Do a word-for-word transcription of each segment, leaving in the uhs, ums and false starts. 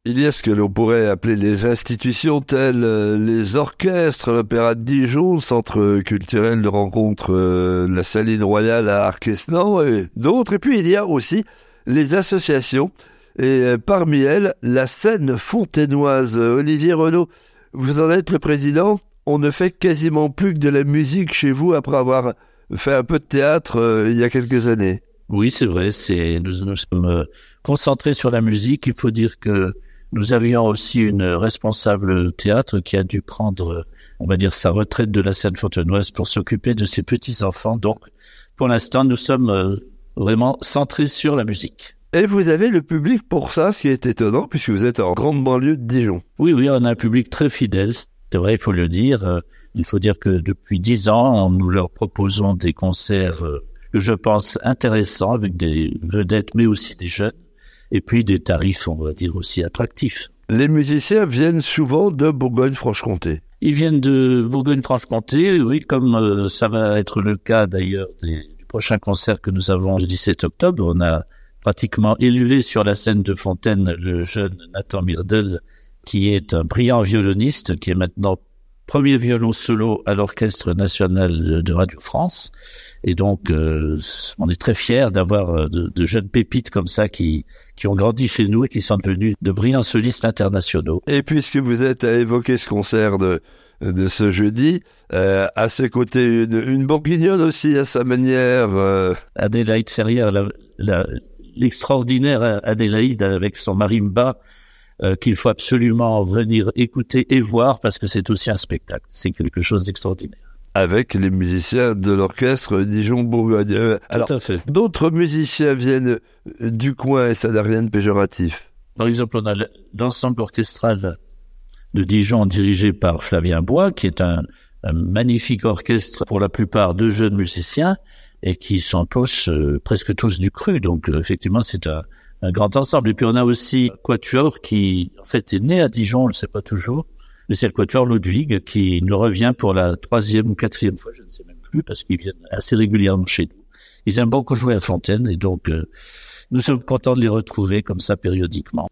Il y a ce que l'on pourrait appeler les institutions telles euh, les orchestres, l'Opéra de Dijon, le centre culturel de rencontre euh, la Saline Royale à Arquesnan et d'autres. Et puis il y a aussi les associations et euh, parmi elles la scène fontainoise. Olivier Renaud, vous en êtes le président. On ne fait quasiment plus que de la musique chez vous après avoir fait un peu de théâtre euh, il y a quelques années. Oui, c'est vrai. C'est nous nous sommes euh, concentrés sur la musique. Il faut dire que nous avions aussi une responsable théâtre qui a dû prendre, on va dire, sa retraite de la scène fontainoise pour s'occuper de ses petits-enfants. Donc, pour l'instant, nous sommes vraiment centrés sur la musique. Et vous avez le public pour ça, ce qui est étonnant, puisque vous êtes en grande banlieue de Dijon. Oui, oui, on a un public très fidèle. C'est vrai, il faut le dire. Il faut dire que depuis dix ans, nous leur proposons des concerts, que je pense, intéressants, avec des vedettes, mais aussi des jeunes. Et puis des tarifs, on va dire, aussi attractifs. Les musiciens viennent souvent de Bourgogne-Franche-Comté. Ils viennent de Bourgogne-Franche-Comté, oui, comme euh, ça va être le cas d'ailleurs des, du prochain concert que nous avons le dix-sept octobre. On a pratiquement élevé sur la scène de Fontaine le jeune Nathan Mirdel, qui est un brillant violoniste, qui est maintenant premier violon solo à l'Orchestre national de Radio France. Et donc, euh, on est très fiers d'avoir de, de jeunes pépites comme ça qui, qui ont grandi chez nous et qui sont devenus de brillants solistes internationaux. Et puisque vous êtes à évoquer ce concert de, de ce jeudi, euh, à ses côtés, une, une bourguignonne aussi à sa manière. Euh... Adélaïde Ferrière, la, la, l'extraordinaire Adélaïde avec son marimba, euh, qu'il faut absolument venir écouter et voir parce que c'est aussi un spectacle. C'est quelque chose d'extraordinaire. Avec les musiciens de l'orchestre Dijon-Bourgogne. Euh, alors, tout à fait. D'autres musiciens viennent du coin et ça n'a rien de péjoratif. Par exemple, on a l'ensemble orchestral de Dijon dirigé par Flavien Bois, qui est un, un magnifique orchestre pour la plupart de jeunes musiciens et qui sont tous, euh, presque tous du cru. Donc, euh, effectivement, c'est un, un grand ensemble. Et puis, on a aussi Quatuor qui, en fait, est né à Dijon, on ne le sait pas toujours. Mais c'est le Quatuor Ludwig qui nous revient pour la troisième ou quatrième fois, je ne sais même plus, parce qu'ils viennent assez régulièrement chez nous. Ils aiment beaucoup jouer à Fontaine et donc euh, nous sommes contents de les retrouver comme ça périodiquement.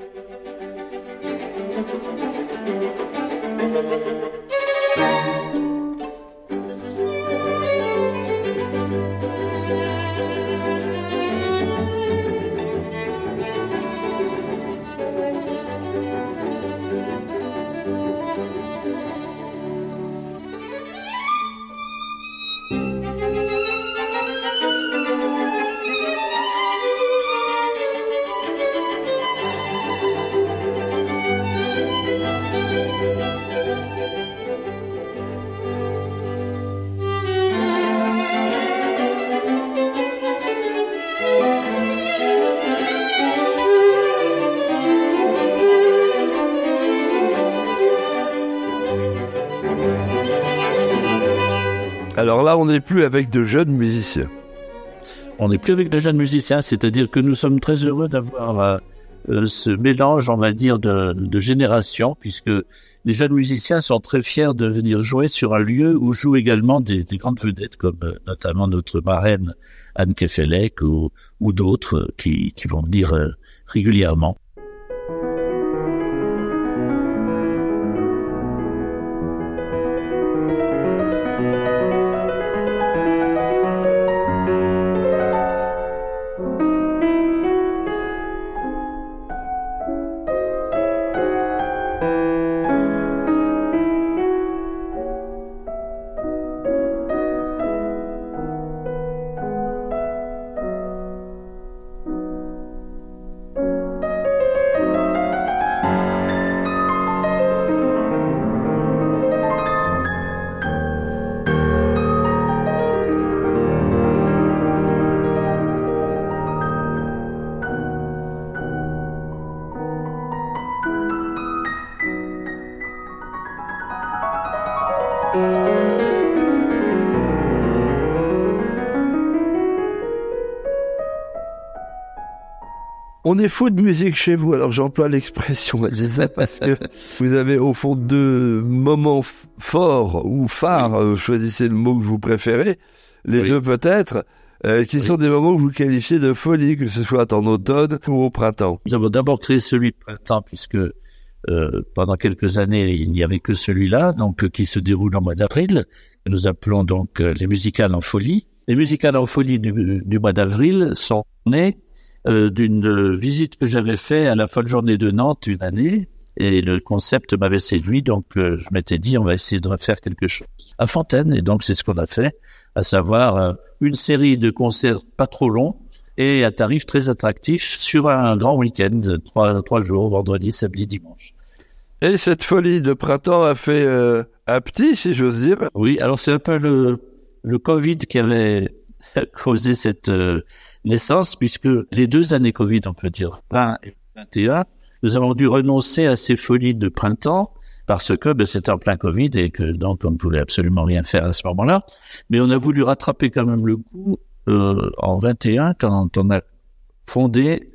Alors là, on n'est plus avec de jeunes musiciens. On n'est plus avec de jeunes musiciens, c'est-à-dire que nous sommes très heureux d'avoir euh, ce mélange, on va dire, de, de générations, puisque les jeunes musiciens sont très fiers de venir jouer sur un lieu où jouent également des, des grandes vedettes, comme euh, notamment notre marraine Anne Kefelec ou, ou d'autres euh, qui, qui vont venir euh, régulièrement. On est fou de musique chez vous, alors j'emploie l'expression, c'est ça, parce que vous avez au fond deux moments f- forts ou phares, oui. Choisissez le mot que vous préférez, les oui. deux peut-être. euh, qui oui. sont des moments que vous qualifiez de folie, que ce soit en automne ou au printemps. Nous avons d'abord créé celui de printemps, puisque euh, pendant quelques années, il n'y avait que celui-là, donc euh, qui se déroule en mois d'avril. Nous appelons donc euh, les musicales en folie. Les musicales en folie du, du mois d'avril sont nées euh, d'une visite que j'avais faite à la folle journée de Nantes une année, et le concept m'avait séduit, donc euh, je m'étais dit on va essayer de refaire quelque chose à Fontaine, et donc c'est ce qu'on a fait, à savoir euh, une série de concerts pas trop longs et à tarif très attractif sur un grand week-end, trois, trois jours, vendredi, samedi, dimanche. Et cette folie de printemps a fait euh, un petit, si j'ose dire. Oui, alors c'est un peu le, le Covid qui avait causé cette euh, naissance, puisque les deux années Covid, on peut dire, vingt et vingt et un, nous avons dû renoncer à ces folies de printemps parce que ben, c'était en plein Covid et que donc on ne pouvait absolument rien faire à ce moment-là. Mais on a voulu rattraper quand même le coup euh, en vingt et un quand on a fondé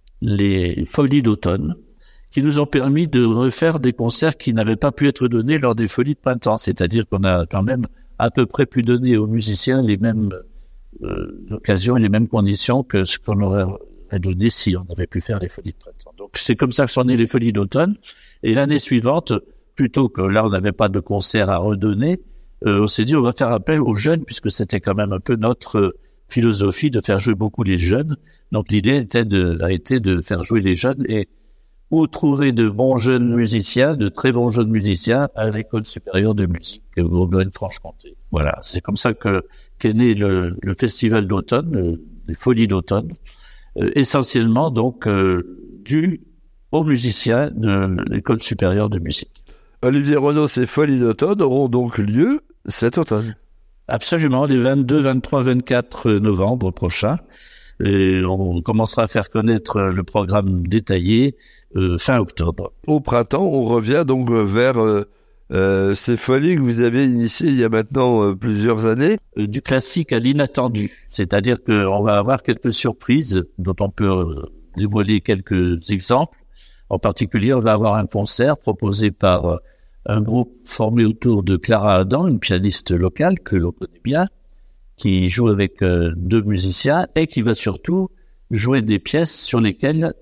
les folies d'automne, qui nous ont permis de refaire des concerts qui n'avaient pas pu être donnés lors des folies de printemps. C'est-à-dire qu'on a quand même à peu près pu donner aux musiciens les mêmes euh, occasions et les mêmes conditions que ce qu'on aurait donné si on avait pu faire les folies de printemps. Donc c'est comme ça que sont nées les folies d'automne. Et l'année suivante, plutôt que là on n'avait pas de concert à redonner, euh, on s'est dit on va faire appel aux jeunes, puisque c'était quand même un peu notre euh, philosophie de faire jouer beaucoup les jeunes. Donc l'idée était de, a été de faire jouer les jeunes et ou trouver de bons jeunes musiciens, de très bons jeunes musiciens à l'École supérieure de musique Bourgogne-Franche-Comté. Voilà, c'est comme ça que qu'est né le, le festival d'automne, le, les folies d'automne, euh, essentiellement donc euh, dû aux musiciens de l'École supérieure de musique. Olivier Renaud, ces folies d'automne auront donc lieu cet automne. Absolument, les vingt-deux, vingt-trois, vingt-quatre novembre prochains. Et on commencera à faire connaître le programme détaillé euh, fin octobre. Au printemps, on revient donc vers euh, euh, ces folies que vous avez initiées il y a maintenant euh, plusieurs années. Euh, du classique à l'inattendu, c'est-à-dire qu'on va avoir quelques surprises dont on peut euh, dévoiler quelques exemples. En particulier, on va avoir un concert proposé par euh, un groupe formé autour de Clara Adam, une pianiste locale que l'on connaît bien, qui joue avec euh, deux musiciens et qui va surtout jouer des pièces sur lesquelles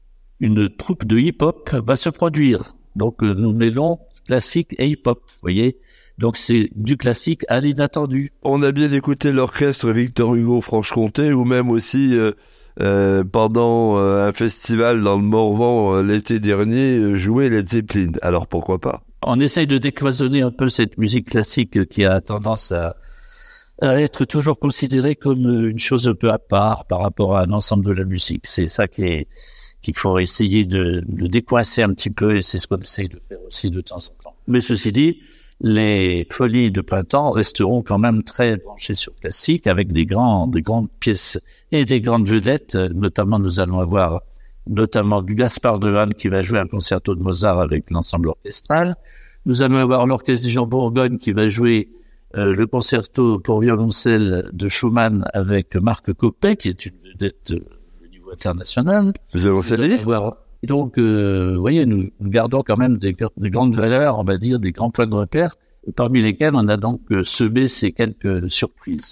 une troupe de hip-hop va se produire. Donc euh, nous mêlons classique et hip-hop, vous voyez. Donc c'est du classique à l'inattendu. On a bien écouté l'orchestre Victor Hugo Franche-Comté, ou même aussi euh, euh, pendant euh, un festival dans le Morvan euh, l'été dernier, euh, jouer Led Zeppelin. Alors pourquoi pas? On essaye de décloisonner un peu cette musique classique qui a tendance à à être toujours considéré comme une chose un peu à part par rapport à l'ensemble de la musique. C'est ça qui est, qu'il faut essayer de, de décoincer un petit peu, et c'est ce qu'on essaye de faire aussi de temps en temps. Mais ceci dit, les folies de printemps resteront quand même très branchées sur classique, avec des grands, des grandes pièces et des grandes vedettes. Notamment, nous allons avoir notamment du Gaspard Dehaene qui va jouer un concerto de Mozart avec l'ensemble orchestral. Nous allons avoir l'orchestre Jean Bourgogne qui va jouer Euh, le concerto pour violoncelle de Schumann avec Marc Coppet, qui est une vedette euh, au niveau international. Violoncelliste. Et donc, euh, vous voyez, nous, nous gardons quand même des, des grandes valeurs, on va dire, des grands points de repère, parmi lesquels on a donc euh, semé ces quelques surprises.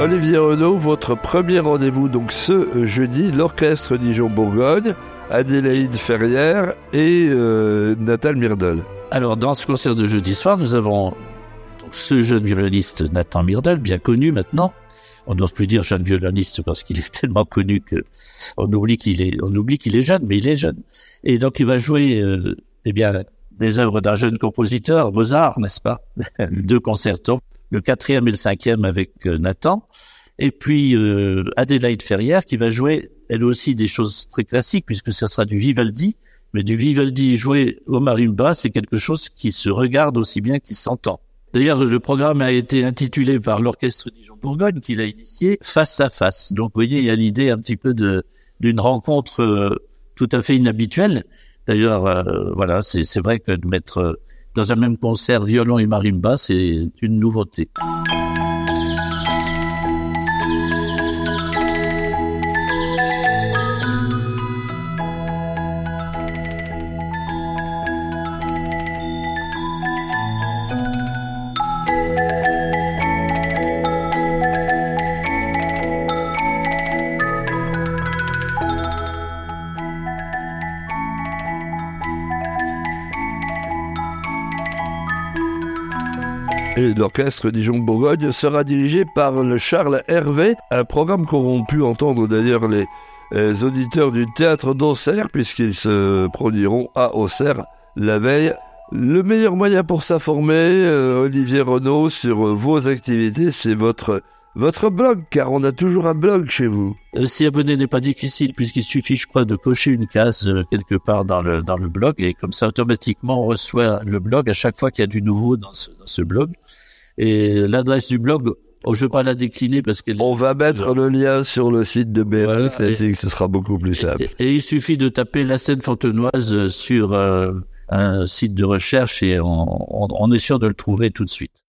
Olivier Renaud, votre premier rendez-vous, donc ce jeudi, l'Orchestre Dijon-Bourgogne, Adélaïde Ferrière et euh, Nathan Myrdal. Alors, dans ce concert de jeudi soir, nous avons donc, ce jeune violoniste Nathan Myrdal, bien connu maintenant. On ne doit plus dire jeune violoniste parce qu'il est tellement connu que on oublie qu'il est, on oublie qu'il est jeune, mais il est jeune. Et donc, il va jouer, euh, eh bien, des œuvres d'un jeune compositeur, Mozart, n'est-ce pas? Deux concertos, le quatrième et le cinquième avec euh, Nathan. Et puis, euh, Adélaïde Ferrière qui va jouer, elle aussi, des choses très classiques puisque ce sera du Vivaldi. Mais du Vivaldi joué au marimba, c'est quelque chose qui se regarde aussi bien qu'il s'entend. D'ailleurs, le programme a été intitulé par l'Orchestre Dijon-Bourgogne, qui l'a initié, Face à Face. Donc, vous voyez, il y a l'idée un petit peu de d'une rencontre euh, tout à fait inhabituelle. D'ailleurs, euh, voilà, c'est, c'est vrai que de mettre euh, dans un même concert violon et marimba, c'est une nouveauté. Et l'Orchestre Dijon-Bourgogne sera dirigé par le Charles Hervé, un programme qu'auront pu entendre d'ailleurs les, les auditeurs du Théâtre d'Auxerre, puisqu'ils se produiront à Auxerre la veille. Le meilleur moyen pour s'informer, euh, Olivier Renaud, sur euh, vos activités, c'est votre, votre blog, car on a toujours un blog chez vous. Euh, s'y abonner n'est pas difficile, puisqu'il suffit, je crois, de cocher une case euh, quelque part dans le, dans le blog, et comme ça, automatiquement, on reçoit le blog à chaque fois qu'il y a du nouveau dans ce, dans ce blog. Et l'adresse du blog, oh, je ne vais pas la décliner parce que... On va mettre le lien sur le site de B F C Classique, ce sera beaucoup plus simple. Et, et il suffit de taper la Seine Fontenoise sur euh, un site de recherche et on, on, on est sûr de le trouver tout de suite.